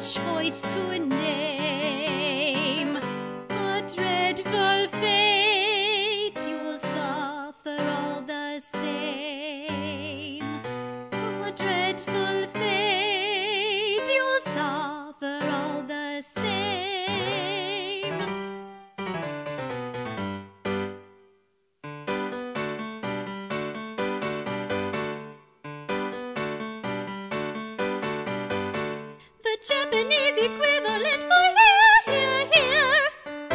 choice to name. A dreadful fate you'll suffer all the same. A dreadful fate you'll suffer all the same. The Japanese equivalent for here, here, here.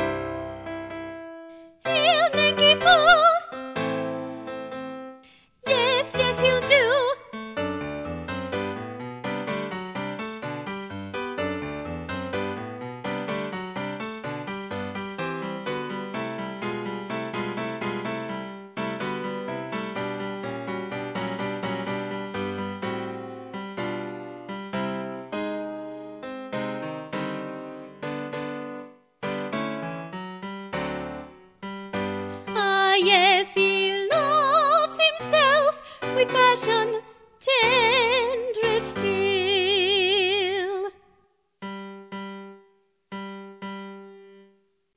He'll Nikipo. Yes, yes, he'll do. Ah, yes, he loves himself with passion.